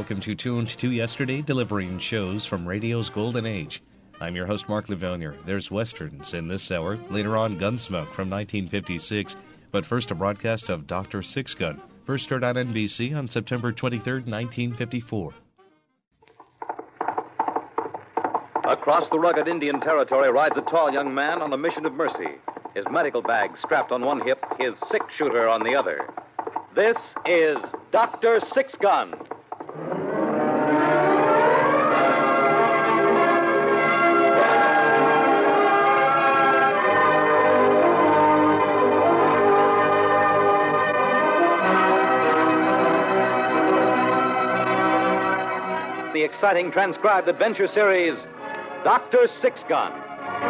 welcome to Tuned to Yesterday, delivering shows from radio's golden age. I'm your host, Mark Lavonier. There's Westerns in this hour. Later on, Gunsmoke from 1956. But first, a broadcast of Dr. Sixgun, first heard on NBC on September 23, 1954. Across the rugged Indian territory rides a tall young man on a mission of mercy. His medical bag strapped on one hip, his six-shooter on the other. This is Dr. Sixgun. The exciting transcribed adventure series, Dr. Sixgun.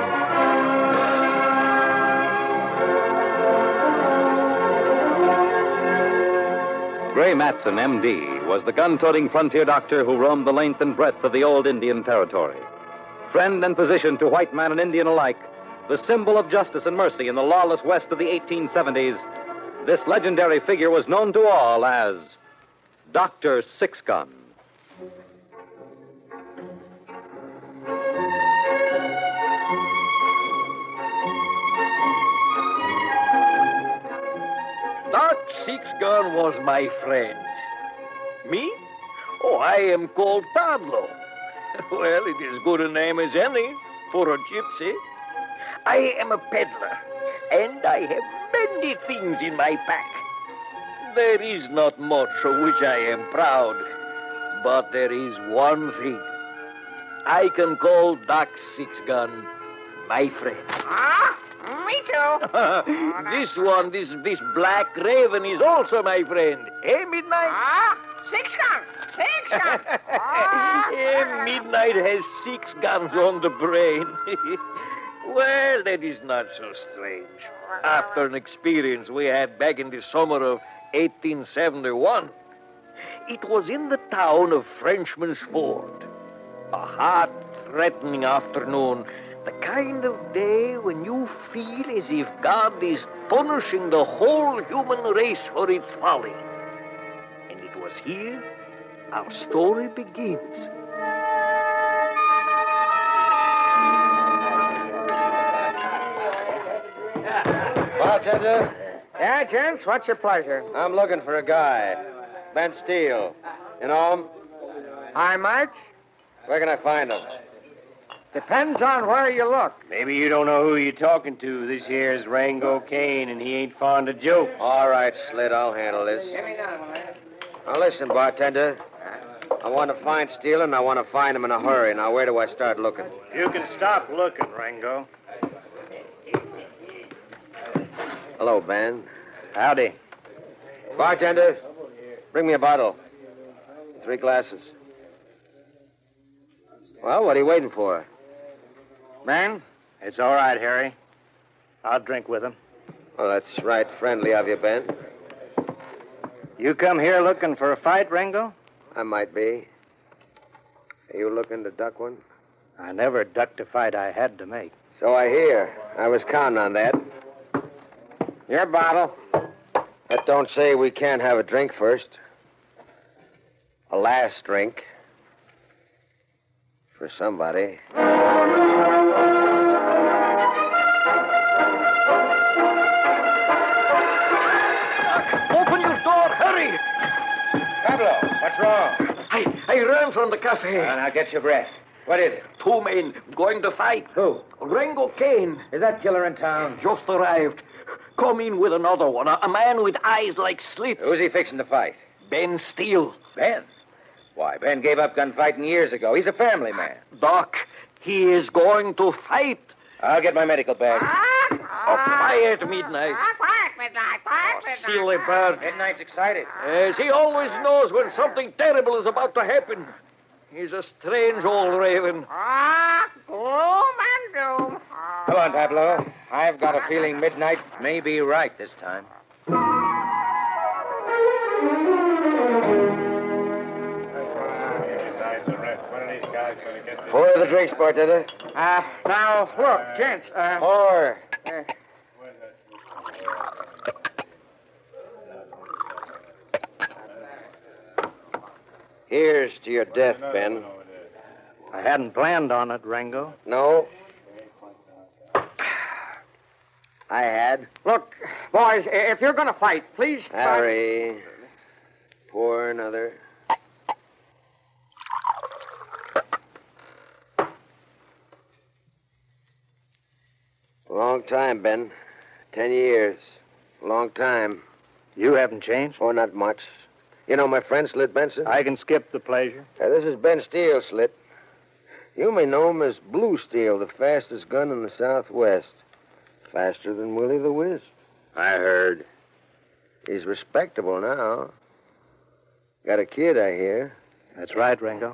Gray Matson, M.D., was the gun-toting frontier doctor who roamed the length and breadth of the old Indian territory. Friend and physician to white man and Indian alike, the symbol of justice and mercy in the lawless West of the 1870s, this legendary figure was known to all as Dr. Sixgun. Doc Sixgun was my friend. Me? Oh, I am called Pablo. Well, it is good a name as any for a gypsy. I am a peddler, and I have many things in my pack. There is not much of which I am proud, but there is one thing. I can call Doc Sixgun my friend. Me too. This black raven is also my friend. Hey, Midnight? Sixgun. Hey, Midnight has 6 guns on the brain. Well, that is not so strange. After an experience we had back in the summer of 1871, it was in the town of Frenchman's Ford. A hot, threatening afternoon. The kind of day when you feel as if God is punishing the whole human race for its folly. And it was here our story begins. Bartender, Yeah, gents, what's your pleasure? I'm looking for a guy. Ben Steele. You know him? Hi, Mike. Where can I find him? Depends on where you look. Maybe you don't know who you're talking to. This here's Rango Kane, and he ain't fond of jokes. All right, Slit, I'll handle this. Now, listen, bartender. I want to find Steele, and I want to find him in a hurry. Now, where do I start looking? You can stop looking, Rango. Hello, Ben. Howdy. Bartender, bring me a bottle. 3 glasses. Well, what are you waiting for? Man, it's all right, Harry. I'll drink with him. Well, that's right friendly of you, Ben. You come here looking for a fight, Rango? I might be. Are you looking to duck one? I never ducked a fight I had to make. So I hear. I was counting on that. Your bottle. That don't say we can't have a drink first. A last drink. For somebody. Open your door, hurry! Pablo, what's wrong? I ran from the cafe. Now get your breath. What is it? 2 men going to fight. Who? Rango Kane. Is that killer in town? Just arrived. Come in with another one. A man with eyes like slits. Who's he fixing to fight? Ben Steele. Ben? Why, Ben gave up gunfighting years ago. He's a family man. Doc, he is going to fight. I'll get my medical bag. Quiet, Midnight. Quiet, Midnight. Silly bird. Midnight's excited. Yes, he always knows when something terrible is about to happen. He's a strange old raven. Gloom and doom. Come on, Pablo. I've got a feeling Midnight may be right this time. Pour the drinks, bartender. Now, look, gents. Pour. Here's to your death, Ben. I hadn't planned on it, Rango. No? I had. Look, boys, if you're going to fight, please try... Harry. Pour another. Long time, Ben. 10 years. Long time. You haven't changed? Oh, not much. You know my friend, Slit Benson? I can skip the pleasure. This is Ben Steele, Slit. You may know him as Blue Steel, the fastest gun in the Southwest. Faster than Willie the Wisp. I heard. He's respectable now. Got a kid, I hear. That's right, Rango.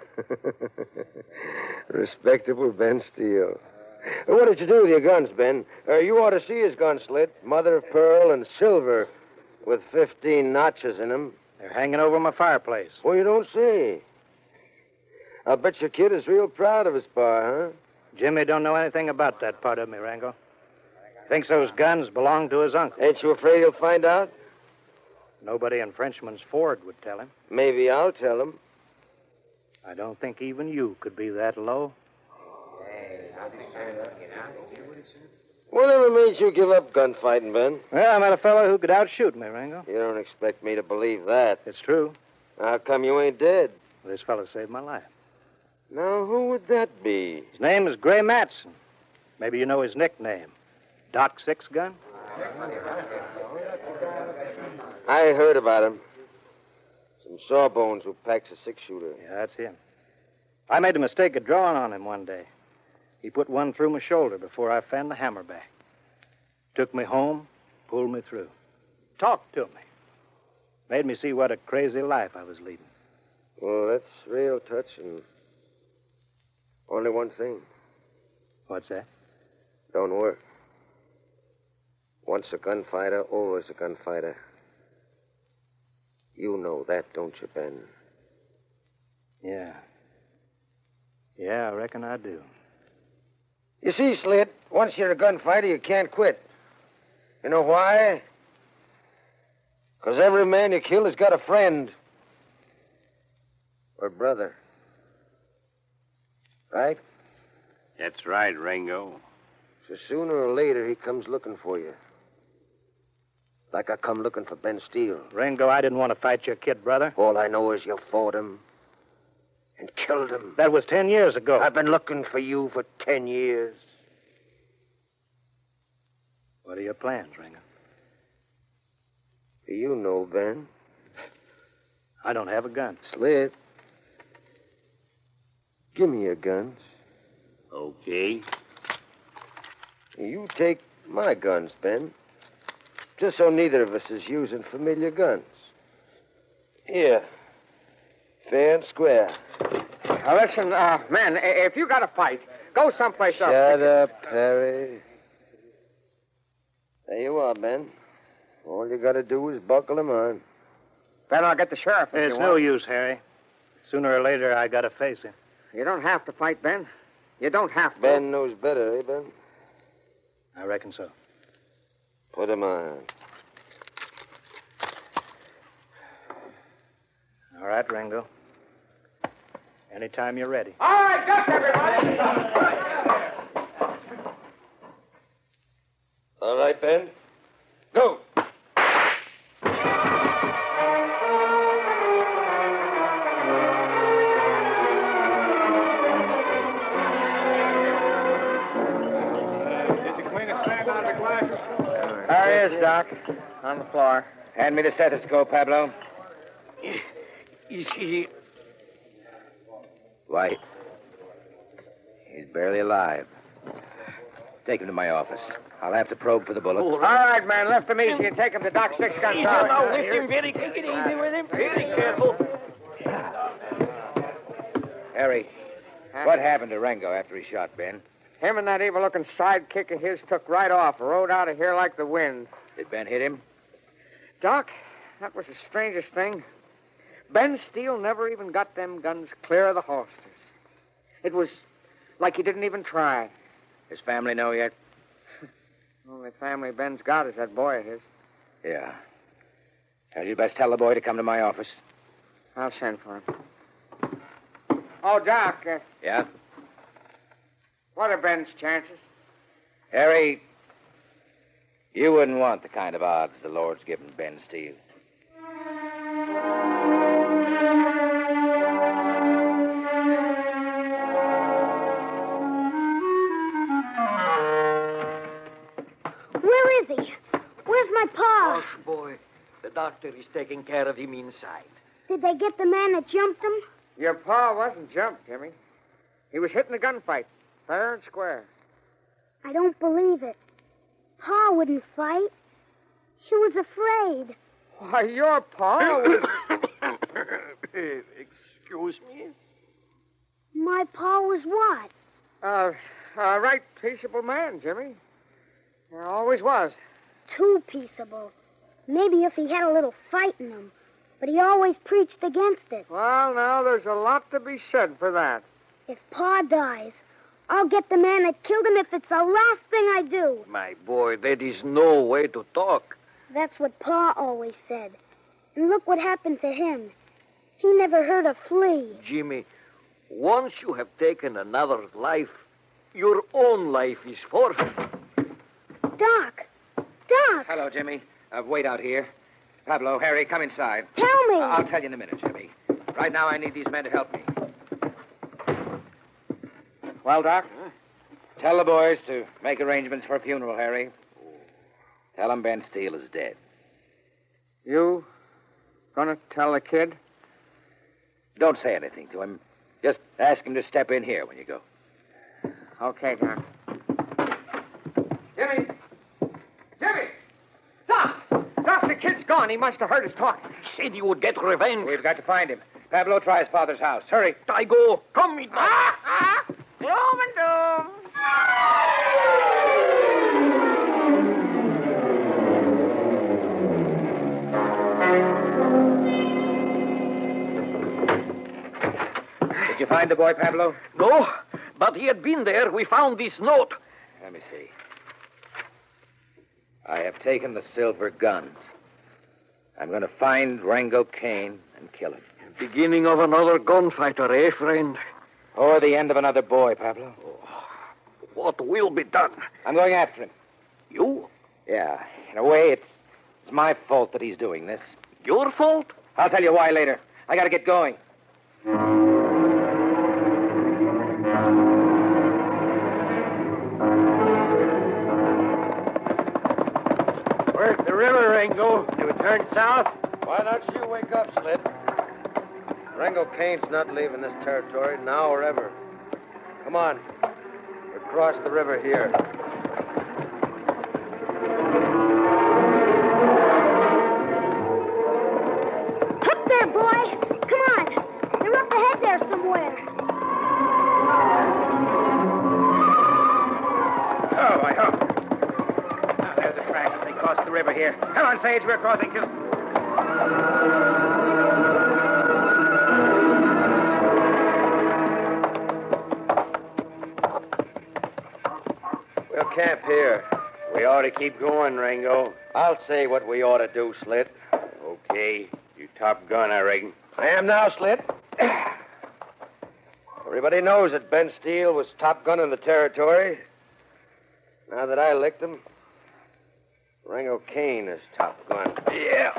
Respectable Ben Steele. What did you do with your guns, Ben? You ought to see his gun, Slit. Mother of pearl and silver with 15 notches in them. They're hanging over my fireplace. Well, you don't say. I'll bet your kid is real proud of his pa, huh? Jimmy don't know anything about that part of me, Rango. Thinks those guns belong to his uncle. Ain't you afraid he'll find out? Nobody in Frenchman's Ford would tell him. Maybe I'll tell him. I don't think even you could be that low. Whatever made you give up gunfighting, Ben? Well, I met a fellow who could outshoot me, Rango. You don't expect me to believe that. It's true. How come you ain't dead? This fellow saved my life. Now, who would that be? His name is Gray Matson. Maybe you know his nickname. Doc Six Gun? I heard about him. Some sawbones who packs a six-shooter. Yeah, that's him. I made a mistake of drawing on him one day. He put one through my shoulder before I fanned the hammer back. Took me home, pulled me through. Talked to me. Made me see what a crazy life I was leading. Well, that's real touching. Only one thing. What's that? Don't work. Once a gunfighter, always a gunfighter. You know that, don't you, Ben? Yeah. Yeah, I reckon I do. You see, Slit, once you're a gunfighter, you can't quit. You know why? Because every man you kill has got a friend. Or brother. Right? That's right, Rango. So sooner or later, he comes looking for you. Like I come looking for Ben Steele. Rango, I didn't want to fight your kid, brother. All I know is you fought him. And killed him. That was 10 years ago. I've been looking for you for 10 years. What are your plans, Rango? Do you know, Ben? I don't have a gun. Slit. Give me your guns. Okay. You take my guns, Ben. Just so neither of us is using familiar guns. Here. Fair and square. Now, listen, man, if you got to fight, go someplace else. Shut up, Harry. There you are, Ben. All you got to do is buckle them on. Better I'll get the sheriff. if It's you no want. use, Harry. Sooner or later, I got to face him. You don't have to fight, Ben. You don't have to. Ben knows better, eh, Ben? I reckon so. Put him on. All right, Rango. Anytime you're ready. All right, guts, everybody. All right, Ben. Go. There he is, Doc. On the floor. Hand me the stethoscope, Pablo. You see, White. He's barely alive. Take him to my office. I'll have to probe for the bullet. All right, man. Lift him easy and take him to Doc Six Gun's easy house. now. Lift him very, take it easy with him. Very careful. Harry, what happened to Rango after he shot Ben? Him and that evil-looking sidekick of his took right off, rode out of here like the wind. Did Ben hit him? Doc, that was the strangest thing. Ben Steele never even got them guns clear of the holsters. It was like he didn't even try. His family know yet? Only family Ben's got is that boy of his. Yeah. Well, you'd best tell the boy to come to my office. I'll send for him. Oh, Doc, Yeah? what are Ben's chances? Harry, you wouldn't want the kind of odds the Lord's given Ben Steele. Where is he? Where's my pa? Hush, boy. The doctor is taking care of him inside. Did they get the man that jumped him? Your pa wasn't jumped, Jimmy. He was hit in a gunfight, fair and square. I don't believe it. Pa wouldn't fight. He was afraid. Why, your pa was... Excuse me? My pa was what? A right peaceable man, Jimmy. There always was. Too peaceable. Maybe if he had a little fight in him. But he always preached against it. Well, now, there's a lot to be said for that. If Pa dies, I'll get the man that killed him if it's the last thing I do. My boy, that is no way to talk. That's what Pa always said. And look what happened to him. He never hurt a flea. Jimmy, once you have taken another's life, your own life is forfeit. Doc! Doc! Hello, Jimmy. Wait out here. Pablo, Harry, come inside. Tell me! I'll tell you in a minute, Jimmy. Right now, I need these men to help me. Well, Doc? Tell the boys to make arrangements for a funeral, Harry. Tell them Ben Steele is dead. You gonna tell the kid? Don't say anything to him. Just ask him to step in here when you go. Okay, Doc. Jimmy! Jimmy! Doc! Doc, the kid's gone. He must have heard us talking. He said he would get revenge. We've got to find him. Pablo, try his father's house. Hurry. I go. Come meet me. Gloom and doom. Did you find the boy, Pablo? No, but he had been there. We found this note. Let me see. I have taken the silver guns. I'm going to find Rango Kane and kill him. Beginning of another gunfighter, eh, friend? Or the end of another boy, Pablo. What will be done? I'm going after him. You? Yeah, in a way, it's my fault that he's doing this. Your fault? I'll tell you why later. I got to get going. Where's the river, Rango? Do it turn south? Why don't you wake up, Slit? Rango Kane's not leaving this territory now or ever. Come on. We'll cross the river here. Up there, boy! Come on! They're up ahead there somewhere. Oh, I hope. Oh, there's the tracks. They crossed the river here. Come on, Sage. We're crossing, too. We'll camp here. We ought to keep going, Rango. I'll say what we ought to do, Slit. Okay. You top gun, I reckon. I am now, Slit. Everybody knows that Ben Steele was top gun in the territory. Now that I licked him, Rango Kane is top gun. Yeah.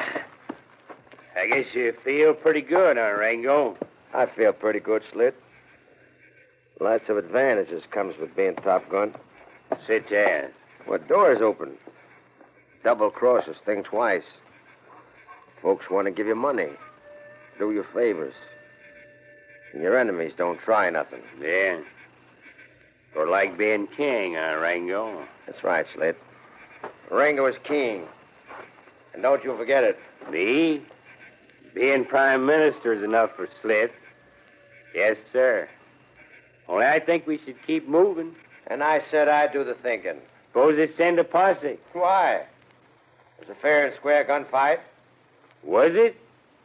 I guess you feel pretty good, huh, Rango? I feel pretty good, Slit. Lots of advantages comes with being top gun. Such as? What doors open? Double crosses, think twice. Folks want to give you money, do you favors. And your enemies don't try nothing. Yeah. Or like being king, huh, Rango? That's right, Slit. Rango is king. And don't you forget it. Me? Being prime minister is enough for Slit. Yes, sir. Only I think we should keep moving. And I said I'd do the thinking. Suppose they send a posse. Why? It was a fair and square gunfight. Was it?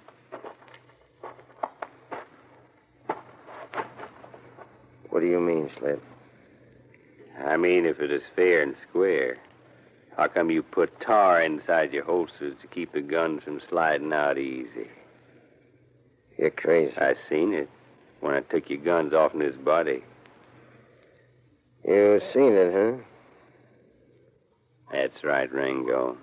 What do you mean, Slit? I mean, if it is fair and square, how come you put tar inside your holsters to keep the guns from sliding out easy? You're crazy. I seen it when I took your guns off in his body. You seen it, huh? That's right, Ringo.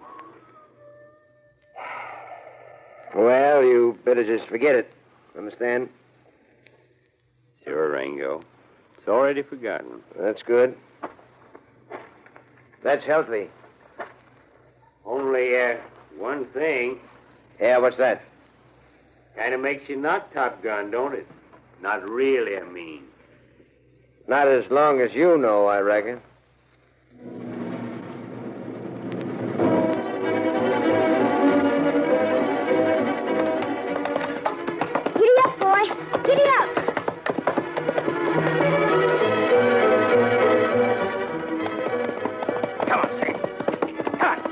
Well, you better just forget it. Understand? Sure, Ringo. It's already forgotten. That's good. That's healthy. Only, one thing. Yeah, what's that? Kind of makes you not Top Gun, don't it? Not really, I mean. Not as long as you know, I reckon. Giddy up, boy. Giddy up. Come on, Sam. Come on.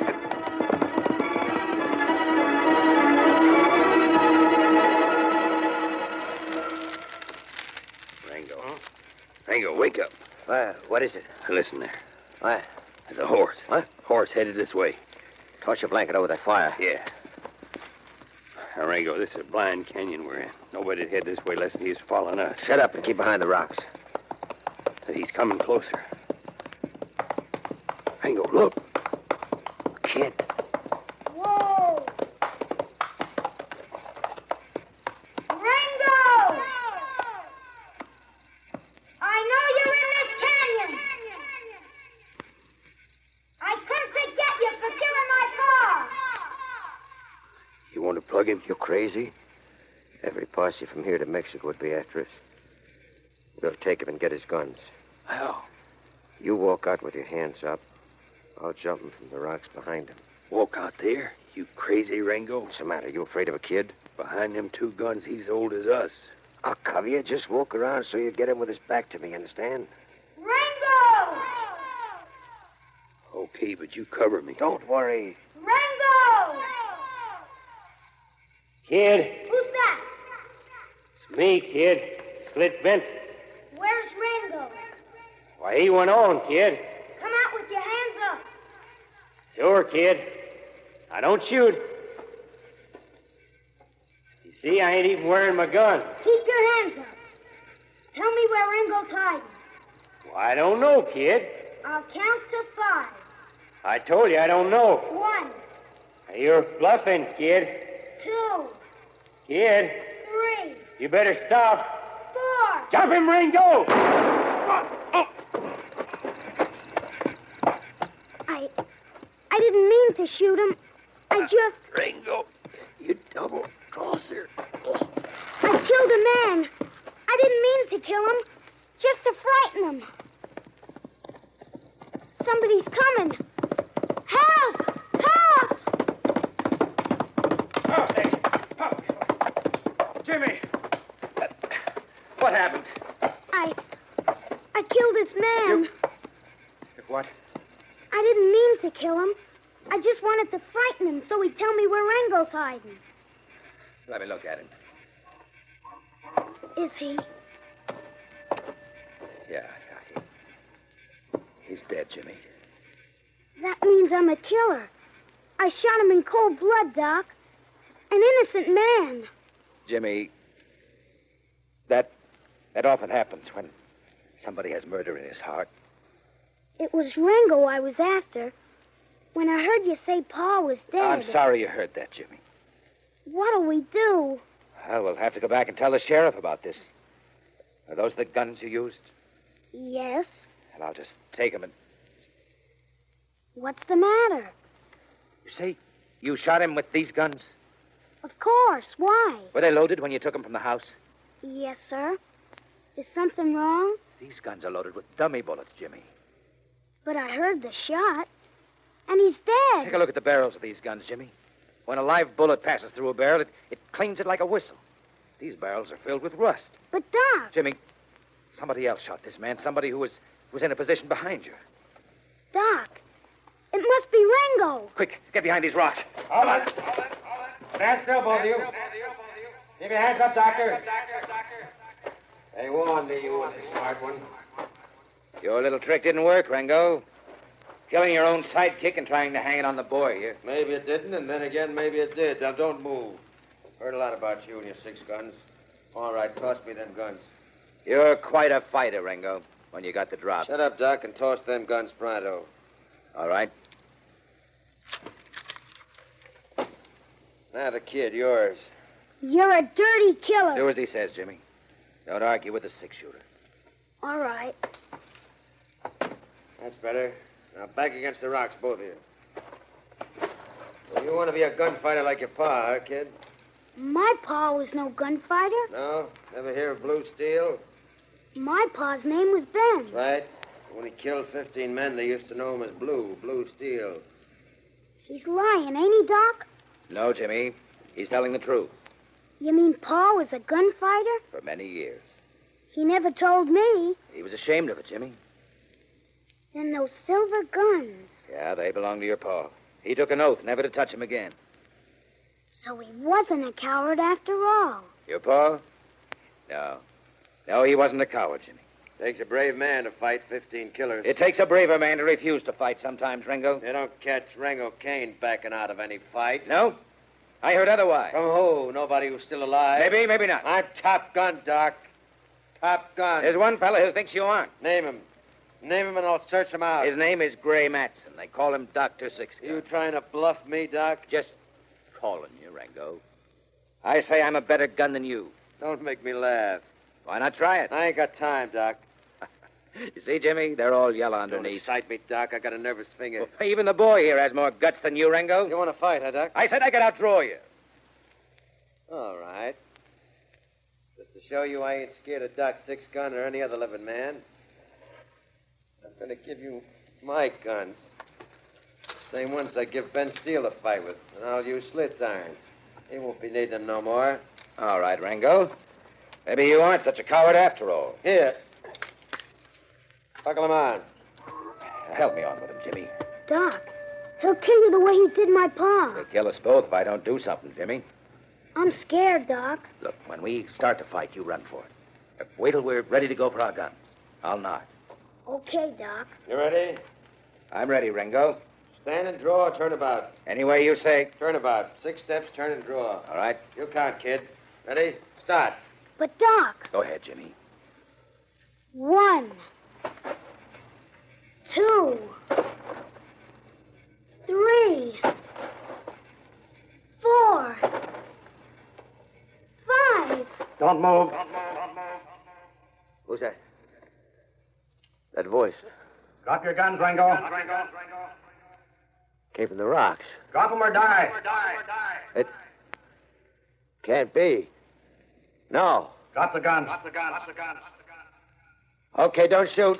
Ringo, wake up. What is it? Listen there. What? There's a horse. What? Horse headed this way. Toss your blanket over that fire. Yeah. Now, Ringo, this is a blind canyon we're in. Nobody'd head this way unless he was following us. Shut up and keep behind the rocks. He's coming closer. Ringo, look. Kid. Whoa! Ringo! I know you're in this canyon. I couldn't forget you for killing my pa. You want to plug him? You crazy? Every posse from here to Mexico would be after us. We'll take him and get his guns. How? You walk out with your hands up. I'll jump him from the rocks behind him. Walk out there? You crazy, Ringo? What's the matter? You afraid of a kid? Behind them two guns, he's old as us. I'll cover you. Just walk around so you get him with his back to me, understand? Ringo! Okay, but you cover me. Don't worry. Ringo! Kid, Who's that? it's me, kid. Slit Benson. Where's Ringo? Why, he went on, kid. Come out with your hands up. Sure, kid. Now, don't shoot. You see, I ain't even wearing my gun. Keep your hands up. Tell me where Ringo's hiding. Well, I don't know, kid. I'll count to 5. I told you I don't know. 1, Now, you're bluffing, kid. 2, Kid, 3, you better stop. 4. Jump him, Ringo! I didn't mean to shoot him. I just... Ringo, you double-crosser. I killed a man. I didn't mean to kill him. Just to frighten him. Somebody's coming. Help! Help! Oh, thanks. Oh. Jimmy! What happened? I killed this man. What? I didn't mean to kill him. I just wanted to frighten him so he'd tell me where Ringo's hiding. Let me look at him. Is he? Yeah. He's dead, Jimmy. That means I'm a killer. I shot him in cold blood, Doc. An innocent man. Jimmy, that often happens when somebody has murder in his heart. It was Ringo I was after. When I heard you say Pa was dead... I'm sorry you heard that, Jimmy. What'll we do? Well, we'll have to go back and tell the sheriff about this. Are those the guns you used? Yes. And I'll just take them and... What's the matter? You say you shot him with these guns? Of course. Why? Were they loaded when you took them from the house? Yes, sir. Is something wrong? These guns are loaded with dummy bullets, Jimmy. But I heard the shot. And he's dead. Take a look at the barrels of these guns, Jimmy. When a live bullet passes through a barrel, it cleans it like a whistle. These barrels are filled with rust. But, Doc... Jimmy, somebody else shot this man. Somebody who was in a position behind you. Doc, it must be Ringo. Quick, get behind these rocks. Hold on. Stand still, both of you. Keep your hands up, Doctor. They warned me you was a smart one. Your little trick didn't work, Ringo. Killing your own sidekick and trying to hang it on the boy here. Maybe it didn't, and then again, maybe it did. Now, don't move. Heard a lot about you and your 6 guns. All right, toss me them guns. You're quite a fighter, Ringo, when you got the drop. Shut up, Doc, and toss them guns pronto. All right. Now, the kid, yours. You're a dirty killer. Do as he says, Jimmy. Don't argue with the six-shooter. All right. That's better. Now, back against the rocks, both of you. Well, you want to be a gunfighter like your pa, huh, kid? My pa was no gunfighter. No? Never hear of Blue Steel? My pa's name was Ben. That's right. When he killed 15 men, they used to know him as Blue Steel. He's lying, ain't he, Doc? No, Jimmy. He's telling the truth. You mean Pa was a gunfighter? For many years. He never told me. He was ashamed of it, Jimmy. Then those silver guns. Yeah, they belong to your pa. He took an oath never to touch him again. So he wasn't a coward after all. Your pa? No. No, he wasn't a coward, Jimmy. Takes a brave man to fight 15 killers. It takes a braver man to refuse to fight sometimes, Ringo. You don't catch Rango Kane backing out of any fight. No? I heard otherwise. From who? Nobody who's still alive? Maybe, maybe not. I'm Top Gun, Doc. Top Gun. There's one fella who thinks you aren't. Name him. Name him and I'll search him out. His name is Gray Matson. They call him Dr. Six. You trying to bluff me, Doc? Just calling you, Rango. I say I'm a better gun than you. Don't make me laugh. Why not try it? I ain't got time, Doc. You see, Jimmy? They're all yellow Don't underneath. excite me, Doc. I got a nervous finger. Well, even the boy here has more guts than you, Rango. You want to fight, huh, Doc? I said I could outdraw you. All right. Just to show you I ain't scared of Doc Six Gun or any other living man, I'm going to give you my guns. The same ones I give Ben Steele a fight with. And I'll use Slits irons. He won't be needing them no more. All right, Rango. Maybe you aren't such a coward after all. Here. Buckle him on. Help me on with him, Jimmy. Doc, he'll kill you the way he did my pa. He'll kill us both if I don't do something, Jimmy. I'm scared, Doc. Look, when we start to fight, you run for it. Wait till we're ready to go for our guns. I'll nod. Okay, Doc. You ready? I'm ready, Ringo. Stand and draw, turn about. Any way you say. Turn about. 6 steps, turn and draw. All right. You count, kid. Ready? Start. But, Doc. Go ahead, Jimmy. 1, 2, 3, 4, 5. Don't move. Who's that? That voice. Drop your guns, Rango. Came from the rocks. Drop them or die. It can't be. No. Drop the guns. Okay, don't shoot.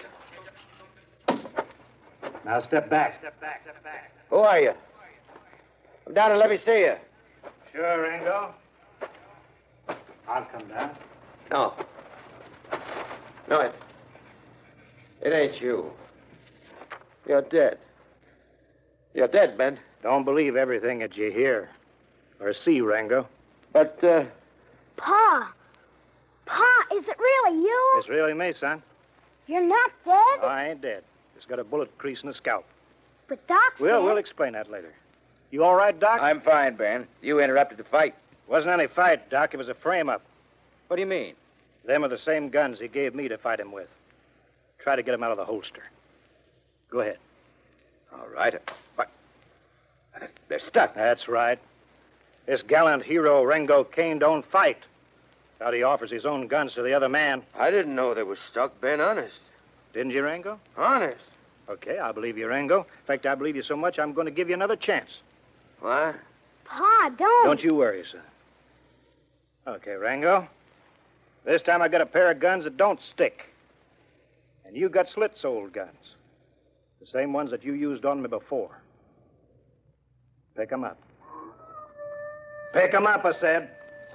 Now step back. Who are you? Come down and let me see you. Sure, Rango. I'll come down. No. No, it ain't you. You're dead. You're dead, Ben. Don't believe everything that you hear or see, Rango. But, Pa! Pa, is it really you? It's really me, son. You're not dead? No, I ain't dead. Just got a bullet crease in the scalp. But Doc said... We'll explain that later. You all right, Doc? I'm fine, Ben. You interrupted the fight. Wasn't any fight, Doc. It was a frame-up. What do you mean? Them are the same guns he gave me to fight him with. Try to get him out of the holster. Go ahead. All right. What? They're stuck. That's right. This gallant hero, Rango Kane, don't fight. Out he offers his own guns to the other man. I didn't know they were stuck, Ben. Honest. Didn't you, Rango? Honest. Okay, I believe you, Rango. In fact, I believe you so much, I'm going to give you another chance. What? Pa, don't... Don't you worry, son. Okay, Rango. This time I got a pair of guns that don't stick. And you got slit-soled guns. The same ones that you used on me before. Pick 'em up. Pick 'em up, I said.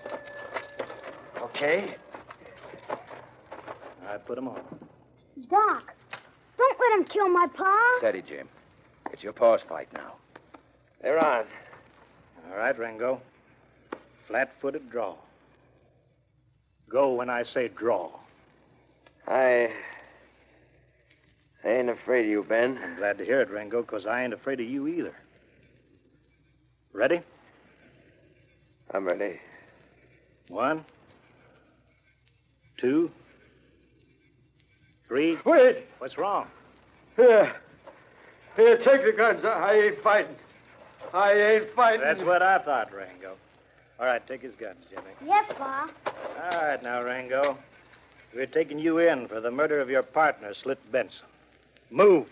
Okay. I put 'em on. Doc, don't let him kill my pa. Steady, Jim. It's your pa's fight now. They're on. All right, Rango. Flat-footed draw. Go when I say draw. I ain't afraid of you, Ben. I'm glad to hear it, Rango, because I ain't afraid of you either. Ready? I'm ready. 1, 2, 3. Wait! What's wrong? Here, take the guns. I ain't fighting. I ain't fighting. That's what I thought, Rango. All right, take his guns, Jimmy. Yes, Pa. All right, now, Rango. We're taking you in for the murder of your partner, Slit Benson. Move.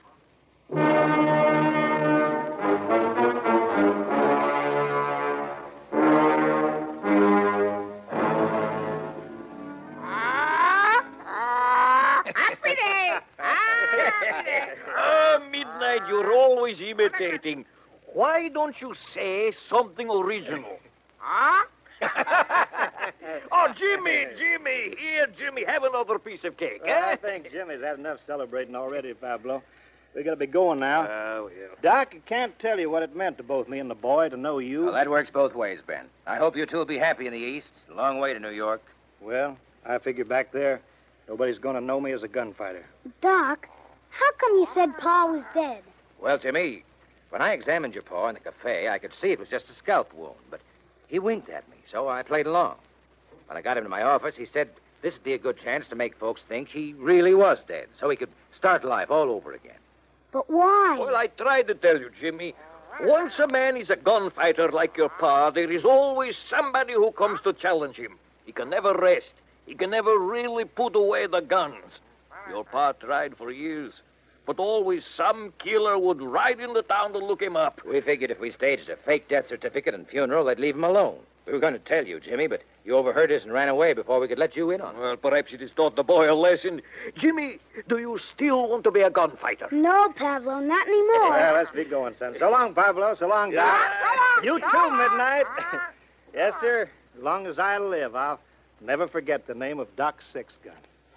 Midnight, you're always imitating. Why don't you say something original? Huh? Oh, Jimmy. Here, Jimmy, have another piece of cake, I think Jimmy's had enough celebrating already, Pablo. We got to be going now. Oh, yeah. Doc, I can't tell you what it meant to both me and the boy to know you. Well, that works both ways, Ben. I hope you two will be happy in the East. It's a long way to New York. Well, I figure back there, nobody's going to know me as a gunfighter. Doc, how come you said Pa was dead? Well, Jimmy, when I examined your paw in the cafe, I could see it was just a scalp wound, but he winked at me, so I played along. When I got him to my office, he said this would be a good chance to make folks think he really was dead, so he could start life all over again. But why? Well, I tried to tell you, Jimmy. Once a man is a gunfighter like your pa, there is always somebody who comes to challenge him. He can never rest. He can never really put away the guns. Your pa tried for years. But always some killer would ride into town to look him up. We figured if we staged a fake death certificate and funeral, they'd leave him alone. We were going to tell you, Jimmy, but you overheard us and ran away before we could let you in on it. Well, perhaps it has taught the boy a lesson. Jimmy, do you still want to be a gunfighter? No, Pablo, not anymore. Well, let's be going, son. So long, Pablo. So long, Doc. You too, Midnight. Yes, sir. As long as I live, I'll never forget the name of Doc Sixgun.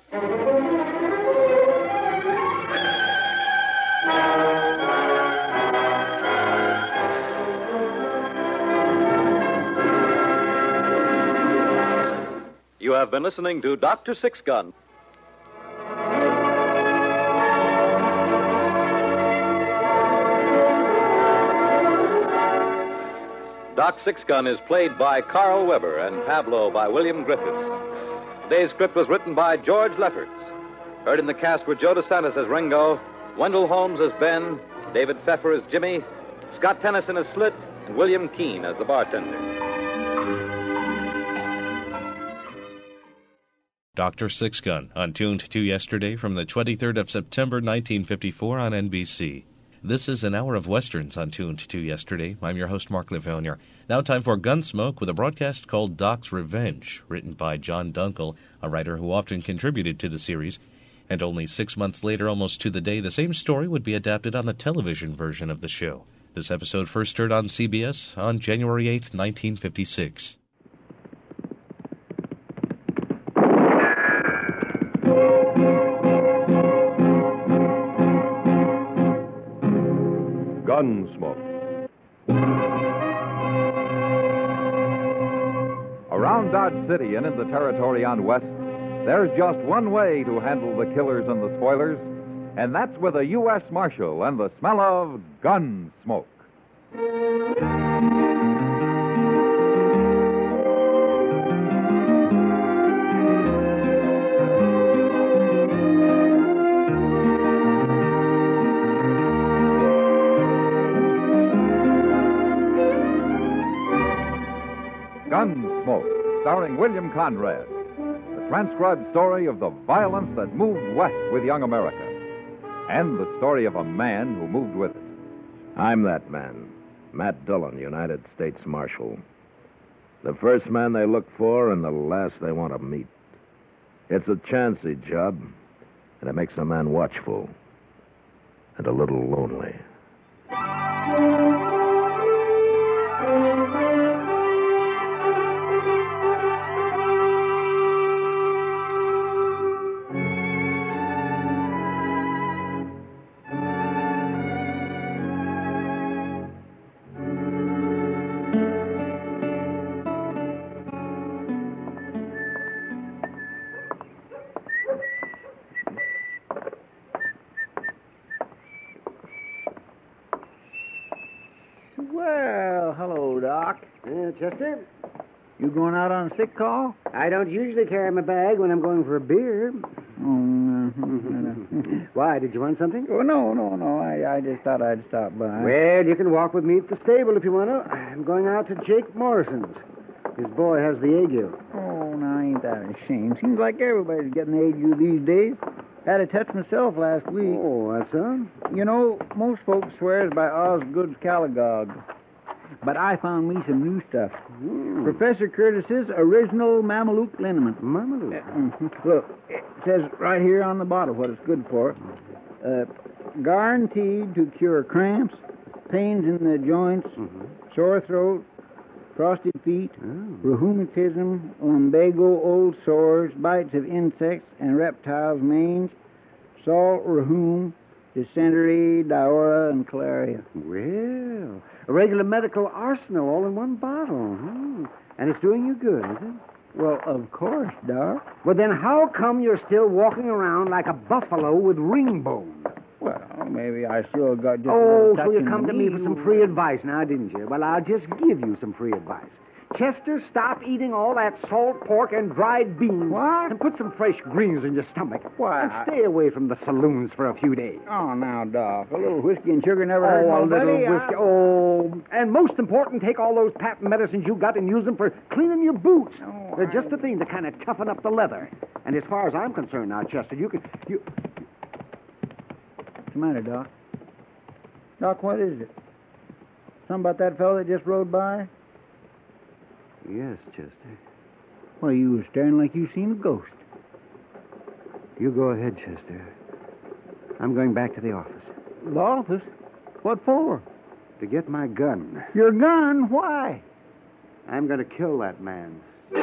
You have been listening to Dr. Sixgun. Doc Sixgun is played by Carl Weber and Pablo by William Griffiths. Today's script was written by George Lefferts. Heard in the cast were Joe DeSantis as Ringo, Wendell Holmes as Ben, David Pfeffer as Jimmy, Scott Tennyson as Slit, and William Keene as the bartender. Dr. Sixgun, untuned to yesterday from the 23rd of September 1954 on NBC. This is an hour of westerns untuned to yesterday. I'm your host, Mark Livonia. Now time for Gunsmoke with a broadcast called Doc's Revenge, written by John Dunkel, a writer who often contributed to the series. And only 6 months later, almost to the day, the same story would be adapted on the television version of the show. This episode first aired on CBS on January 8th, 1956. Gunsmoke. Around Dodge City and in the territory on West, there's just one way to handle the killers and the spoilers, and that's with a U.S. Marshal and the smell of gun smoke. Gunsmoke, starring William Conrad. The transcribed story of the violence that moved west with young America. And the story of a man who moved with it. I'm that man, Matt Dillon, United States Marshal. The first man they look for and the last they want to meet. It's a chancy job, and it makes a man watchful and a little lonely. Well, hello, Doc. Chester? You going out on a sick call? I don't usually carry my bag when I'm going for a beer. Why, did you want something? Oh, no. I just thought I'd stop by. Well, you can walk with me at the stable if you want to. I'm going out to Jake Morrison's. His boy has the ague. Oh, now, ain't that a shame? Seems like everybody's getting the ague these days. Had a touch myself last week. Oh, that's so? You know, most folks swears by Osgood's Caligog. But I found me some new stuff. Professor Curtis's original Mameluke liniment. Mameluke? Look, it says right here on the bottle what it's good for. Guaranteed to cure cramps, pains in the joints, sore throat, frosted feet, rheumatism, lumbago, old sores, bites of insects and reptiles, mange, salt, rheum, dysentery, diarrhea, and cholera. Well, a regular medical arsenal all in one bottle. And it's doing you good, is it? Well, of course, Doc. Well, then how come you're still walking around like a buffalo with ring bone? Well, maybe I still got just a Oh, little so touch you in come the to me knee. for some free advice now, didn't you? Well, I'll just give you some free advice. Chester, stop eating all that salt pork and dried beans. What? And put some fresh greens in your stomach. Why? And stay away from the saloons for a few days. Oh, now, Doc, a little whiskey and sugar never hurt Oh, a nobody. little whiskey. Oh, and most important, take all those patent medicines you got and use them for cleaning your boots. Oh, They're just the thing to kind of toughen up the leather. And as far as I'm concerned now, Chester, you can... What's the matter, Doc? Doc, what is it? Something about that fellow that just rode by? Yes, Chester. Well, you was staring like you seen a ghost. You go ahead, Chester. I'm going back to the office. The office? What for? To get my gun. Your gun? Why? I'm going to kill that man.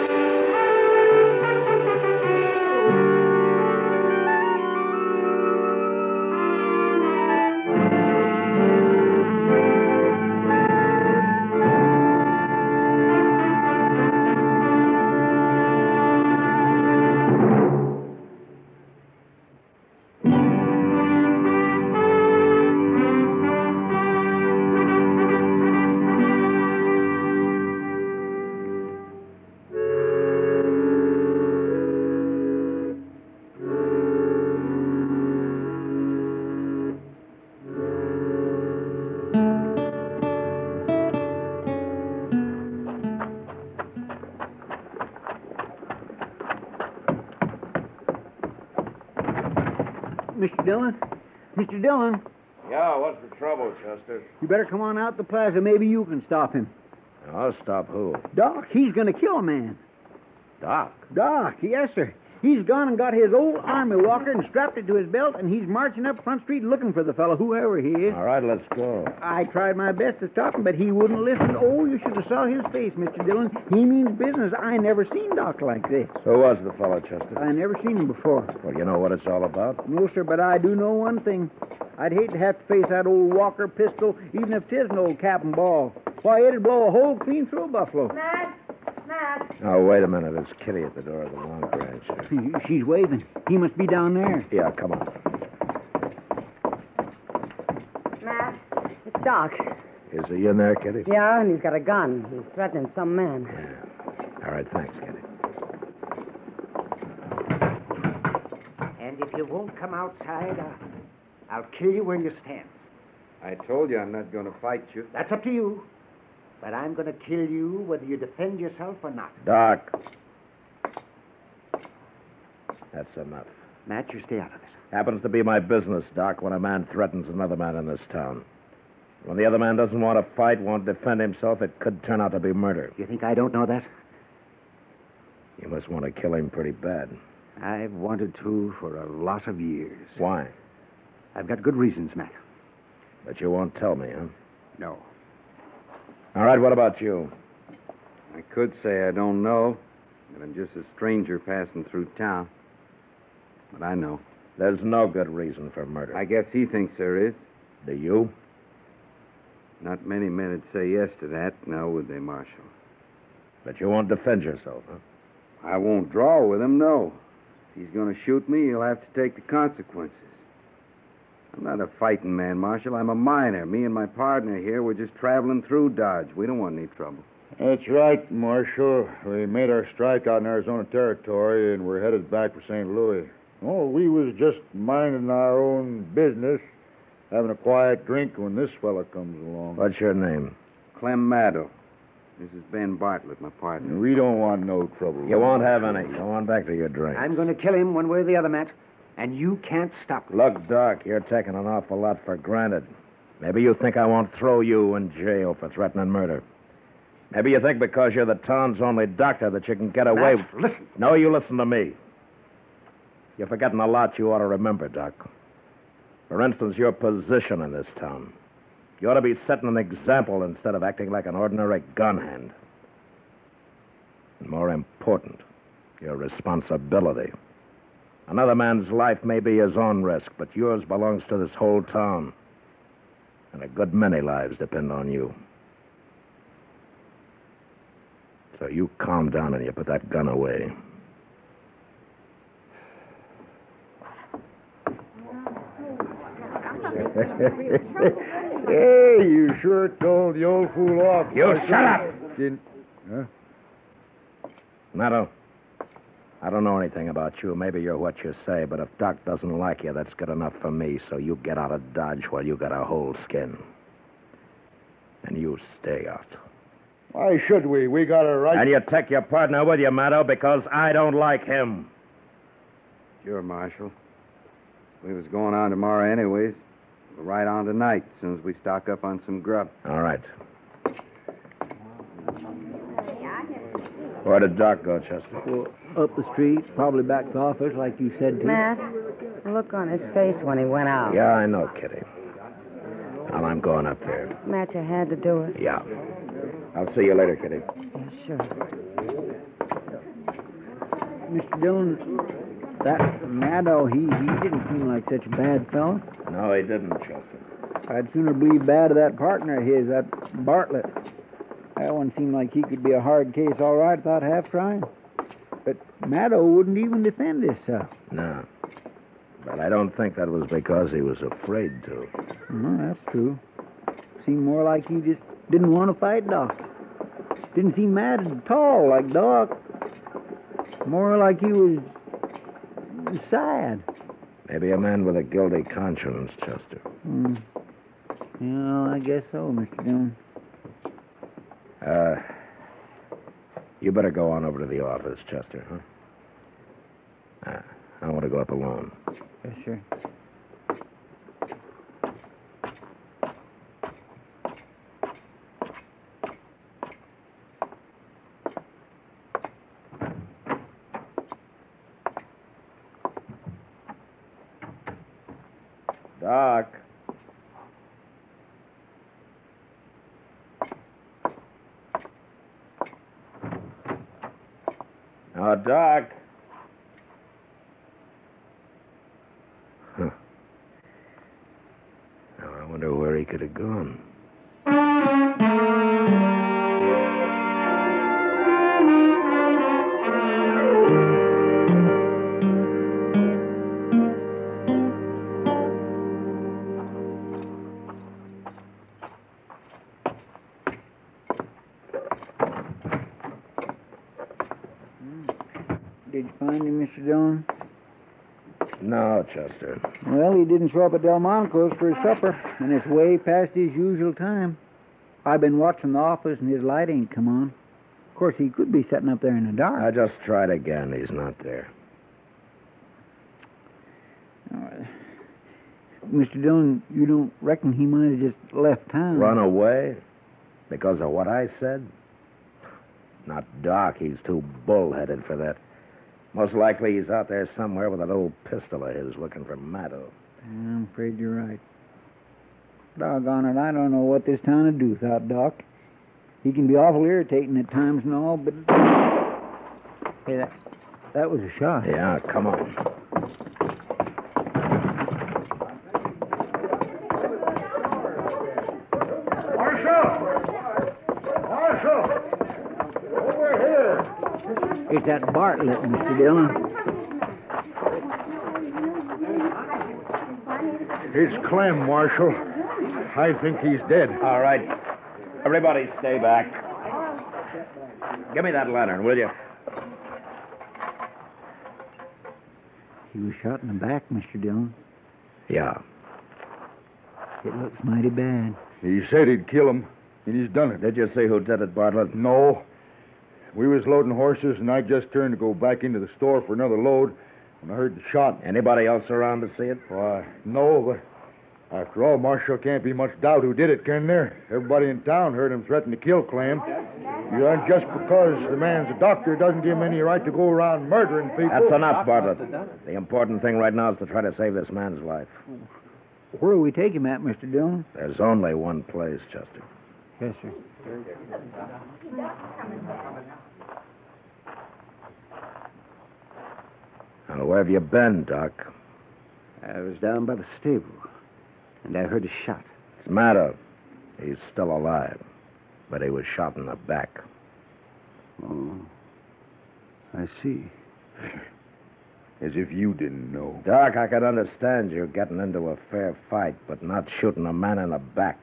Mr. Dillon? Mr. Dillon, Yeah, what's the trouble, Chester? you better come on out the plaza. Maybe you can stop him. I'll stop who? Doc, he's going to kill a man. Doc. Doc, yes, sir. He's gone and got his old army walker and strapped it to his belt, and he's marching up Front Street looking for the fellow, whoever he is. All right, let's go. I tried my best to stop him, but he wouldn't listen. Oh, you should have saw his face, Mr. Dillon. He means business. I never seen Doc like this. Who was the fellow, Chester? I never seen him before. Well, you know what it's all about? No, sir, but I do know one thing. I'd hate to have to face that old Walker pistol, even if 'tis an old cap and ball. Why, it'd blow a hole clean through a buffalo. Matt! Oh, wait a minute. It's Kitty at the door of the Long Branch. She's waving. He must be down there. Yeah, come on. Matt, it's Doc. Is he in there, Kitty? Yeah, and he's got a gun. He's threatening some man. All right, thanks, Kitty. And if you won't come outside, I'll kill you where you stand. I told you I'm not going to fight you. That's up to you. But I'm going to kill you whether you defend yourself or not. Doc. That's enough. Matt, you stay out of this. Happens to be my business, Doc, when a man threatens another man in this town. When the other man doesn't want to fight, won't defend himself, it could turn out to be murder. You think I don't know that? You must want to kill him pretty bad. I've wanted to for a lot of years. Why? I've got good reasons, Matt. But you won't tell me, huh? No. All right, what about you? I could say I don't know, that I'm just a stranger passing through town. But I know. There's no good reason for murder. I guess he thinks there is. Do you? Not many men would say yes to that, now would they, Marshal? But you won't defend yourself, huh? I won't draw with him, no. If he's going to shoot me, he'll have to take the consequences. I'm not a fighting man, Marshal. I'm a miner. Me and my partner here, we're just traveling through Dodge. We don't want any trouble. That's right, Marshal. We made our strike out in Arizona Territory, and we're headed back for St. Louis. Oh, we was just minding our own business, having a quiet drink when this fella comes along. What's your name? Clem Maddow. This is Ben Bartlett, my partner. We don't want no trouble. You won't have any. Go on back to your drink. I'm going to kill him one way or the other, Matt. And you can't stop me. Look, Doc, you're taking an awful lot for granted. Maybe you think I won't throw you in jail for threatening murder. Maybe you think because you're the town's only doctor that you can get away... Matt, listen. No, you listen to me. You're forgetting a lot you ought to remember, Doc. For instance, your position in this town. You ought to be setting an example instead of acting like an ordinary gun hand. And more important, your responsibility. Another man's life may be his own risk, but yours belongs to this whole town. And a good many lives depend on you. So you calm down and you put that gun away. Hey, you sure told the old fool off. You shut up! Huh? Maddow, I don't know anything about you. Maybe you're what you say, but if Doc doesn't like you, that's good enough for me, so you get out of Dodge while you got a whole skin. And you stay out. Why should we? We got a right... And you take your partner with you, Maddow, because I don't like him. Sure, Marshal. We was going on tomorrow anyways. We're right on tonight, as soon as we stock up on some grub. All right. Where did Doc go, Chester? Well, up the street, probably back to the office, like you said to. Matt, the look on his face when he went out. Yeah, I know, Kitty. Well, I'm going up there. Matt, you had to do it. Yeah. I'll see you later, Kitty. Yeah, sure. Mr. Dillon, that Maddow, he didn't seem like such a bad fellow. No, he didn't, Chester. I'd sooner believe bad of that partner of his, that Bartlett. That one seemed like he could be a hard case all right without half trying. But Maddow wouldn't even defend himself. No. But I don't think that was because he was afraid to. That's true. Seemed more like he just didn't want to fight Doc. Didn't seem mad at all like Doc. More like he was sad. Maybe a man with a guilty conscience, Chester. Yeah, I guess so, Mr. Dillon. You better go on over to the office, Chester, huh? I want to go up alone. Yes, sir. Doc. Now, Doc. Huh. Now, I wonder where he could have gone. Did you find him, Mr. Dillon? No, Chester. Well, he didn't show up at Delmonico's for his supper, and it's way past his usual time. I've been watching the office, and his light ain't come on. Of course, he could be sitting up there in the dark. I just tried again. He's not there. Mr. Dillon, you don't reckon he might have just left town? Run away? Because of what I said? Not Doc. He's too bullheaded for that. Most likely he's out there somewhere with that old pistol of his looking for Maddow. I'm afraid you're right. Doggone it, I don't know what this town would do without Doc. He can be awful irritating at times and all, but... Hey, that was a shot. Yeah, come on. It's that Bartlett, Mr. Dillon. It's Clem, Marshal. I think he's dead. All right. Everybody stay back. Give me that lantern, will you? He was shot in the back, Mr. Dillon. Yeah. It looks mighty bad. He said he'd kill him, and he's done it. Did you see who did it, Bartlett? No. We was loading horses, and I just turned to go back into the store for another load when I heard the shot. Anybody else around to see it? Why, no, but after all, Marshal, can't be much doubt who did it, can there? Everybody in town heard him threaten to kill Clem. Yeah, just because the man's a doctor doesn't give him any right to go around murdering people. That's enough, Bartlett. The important thing right now is to try to save this man's life. Where will we take him at, Mr. Dillon? There's only one place, Chester. Yes, sir. Now, where have you been, Doc? I was down by the stable, and I heard a shot. It's Maddow. He's still alive, but he was shot in the back. Oh, I see. As if you didn't know. Doc, I could understand you getting into a fair fight, but not shooting a man in the back.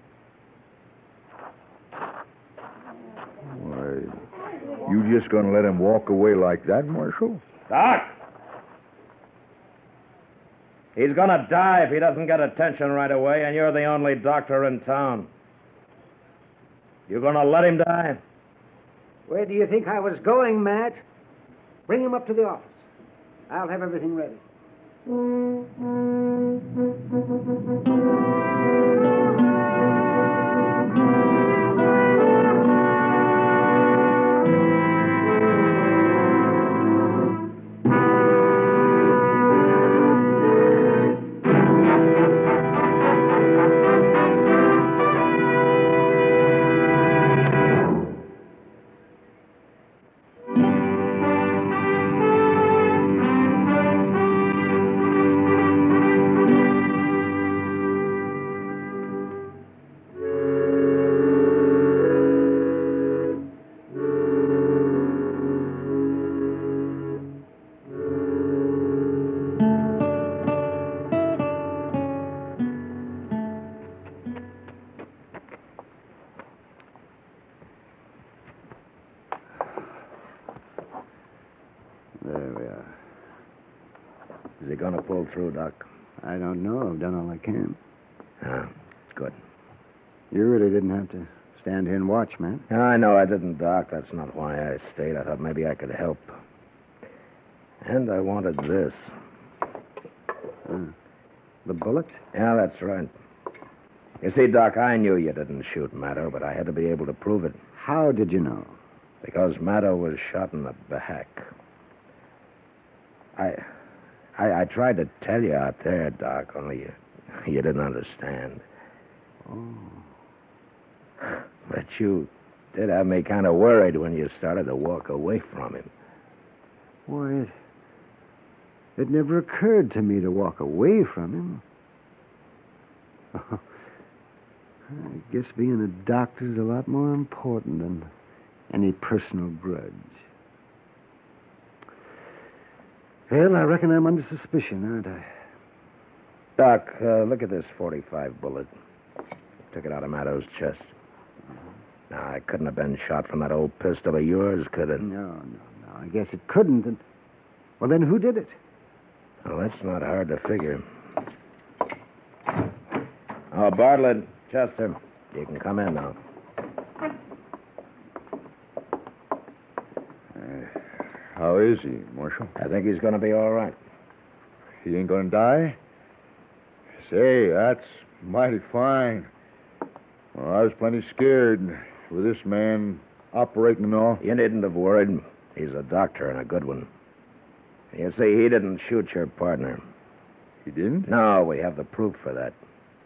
Why, you just gonna let him walk away like that, Marshal? Doc! He's gonna die if he doesn't get attention right away, and you're the only doctor in town. You gonna let him die? Where do you think I was going, Matt? Bring him up to the office. I'll have everything ready. There we are. Is he going to pull through, Doc? I don't know. I've done all I can. Ah, good. You really didn't have to stand here and watch, man. I know I didn't, Doc. That's not why I stayed. I thought maybe I could help. And I wanted this. The bullet? Yeah, that's right. You see, Doc, I knew you didn't shoot Maddow, but I had to be able to prove it. How did you know? Because Maddow was shot in the back. I tried to tell you out there, Doc, only you didn't understand. Oh. But you did have me kind of worried when you started to walk away from him. Why, it never occurred to me to walk away from him. Oh, I guess being a doctor's a lot more important than any personal grudge. Well, I reckon I'm under suspicion, aren't I? Doc, look at this .45 bullet. Took it out of Maddow's chest. Now, it couldn't have been shot from that old pistol of yours, could it? No. I guess it couldn't. And... Well, then who did it? Well, that's not hard to figure. Oh, Bartlett, Chester, you can come in now. How is he, Marshal? I think he's going to be all right. He ain't going to die? Say, that's mighty fine. Well, I was plenty scared with this man operating and all. You needn't have worried. He's a doctor and a good one. You see, he didn't shoot your partner. He didn't? No, we have the proof for that.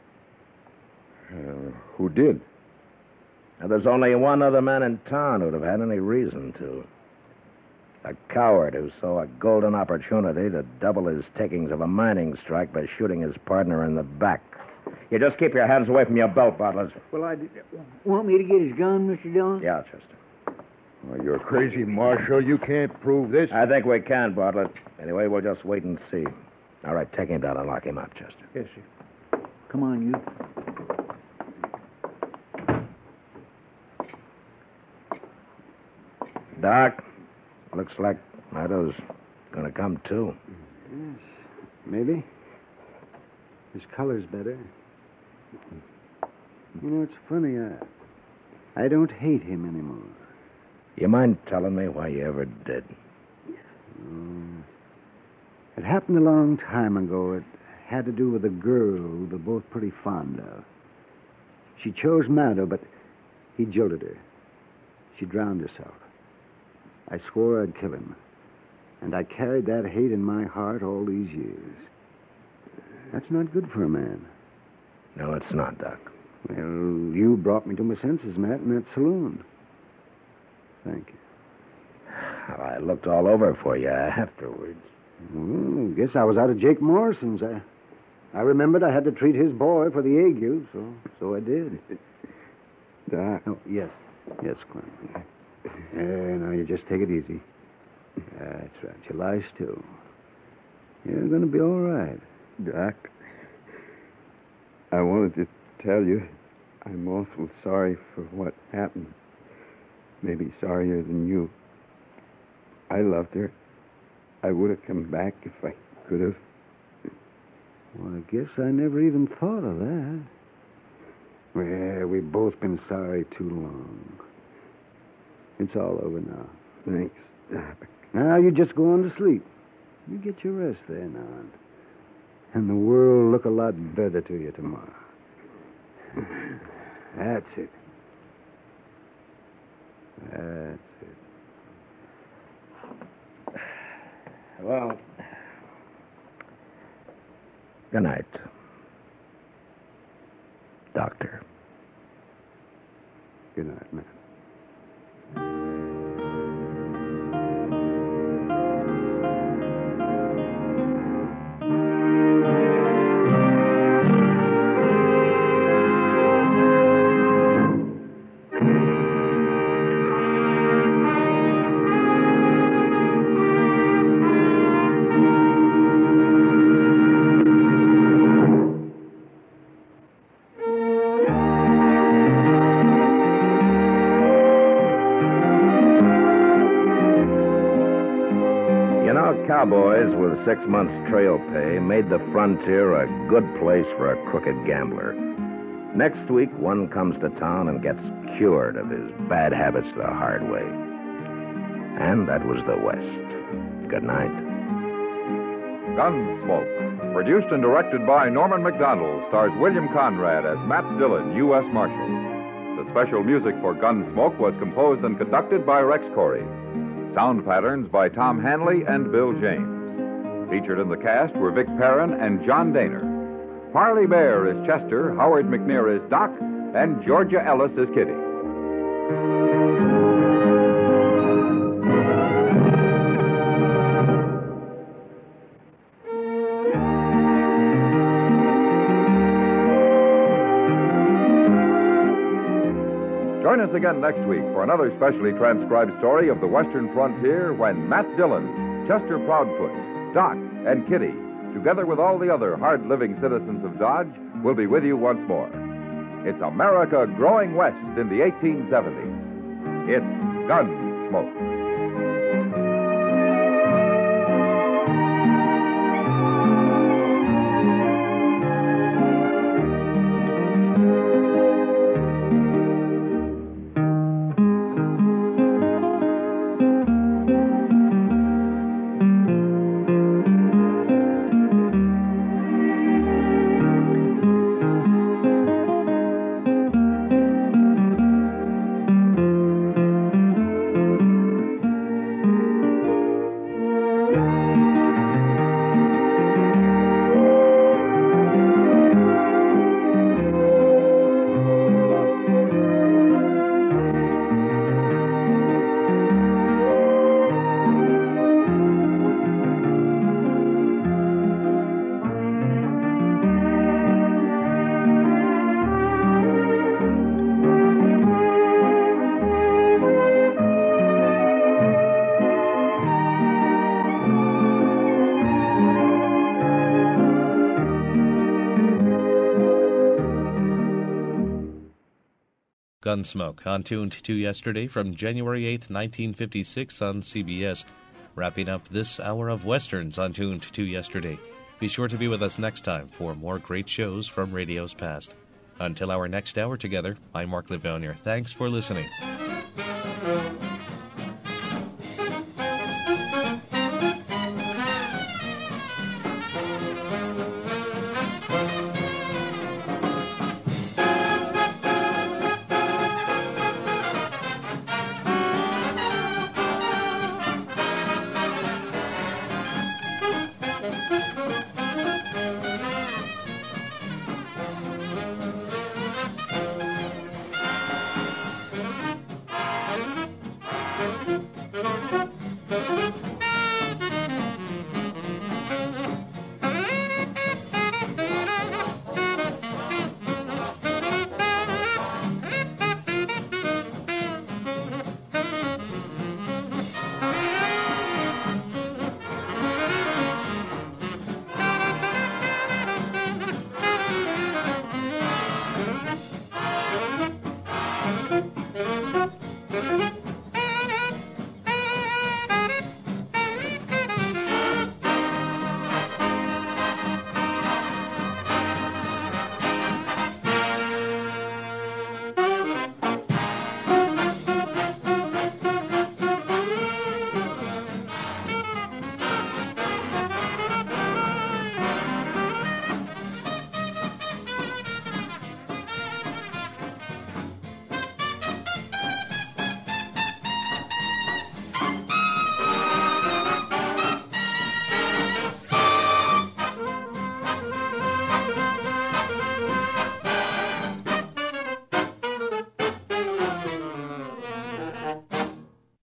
Who did? Now, there's only one other man in town who'd have had any reason to. A coward who saw a golden opportunity to double his takings of a mining strike by shooting his partner in the back. You just keep your hands away from your belt, Bartlett. Well, want me to get his gun, Mr. Dillon? Yeah, Chester. Well, you're crazy, Marshal. You can't prove this. I think we can, Bartlett. Anyway, we'll just wait and see. All right, take him down and lock him up, Chester. Yes, sir. Come on, you. Doc, looks like Meadows gonna come too. Yes, maybe. His color's better. You know, it's funny. I don't hate him anymore. You mind telling me why you ever did? It happened a long time ago. It had to do with a girl we were both pretty fond of. She chose Mado, but he jilted her. She drowned herself. I swore I'd kill him. And I carried that hate in my heart all these years. That's not good for a man. No, it's not, Doc. Well, you brought me to my senses, Matt, in that saloon. Thank you. Well, I looked all over for you afterwards. Well, guess I was out of Jake Morrison's. I remembered I had to treat his boy for the ague, so I did. Doc. Oh, yes. Yes, Clem. Now, you just take it easy. That's right. You lie still. You're going to be all right. Doc, I wanted to tell you I'm awful sorry for what happened. Maybe sorrier than you. I loved her. I would have come back if I could have. Well, I guess I never even thought of that. Well, we've both been sorry too long. It's all over now. Thanks, Doc. Now you just go on to sleep. You get your rest there now. And the world will look a lot better to you tomorrow. That's it. That's it. Well, good night, Doctor. Good night, man. Cowboys with 6 months trail pay made the frontier a good place for a crooked gambler. Next week, one comes to town and gets cured of his bad habits the hard way. And that was the West. Good night. Gunsmoke, produced and directed by Norman McDonald, stars William Conrad as Matt Dillon, U.S. Marshal. The special music for Gunsmoke was composed and conducted by Rex Corey. Sound patterns by Tom Hanley and Bill James. Featured in the cast were Vic Perrin and John Daner. Parley Bear is Chester, Howard McNear is Doc, and Georgia Ellis is Kitty. Join us again next week for another specially transcribed story of the Western frontier when Matt Dillon, Chester Proudfoot, Doc, and Kitty, together with all the other hard-living citizens of Dodge, will be with you once more. It's America growing west in the 1870s. It's Gunsmoke. Gunsmoke on Tuned to Yesterday from January 8th, 1956 on CBS. Wrapping up this hour of Westerns on Tuned to Yesterday. Be sure to be with us next time for more great shows from radio's past. Until our next hour together, I'm Mark Livounier. Thanks for listening.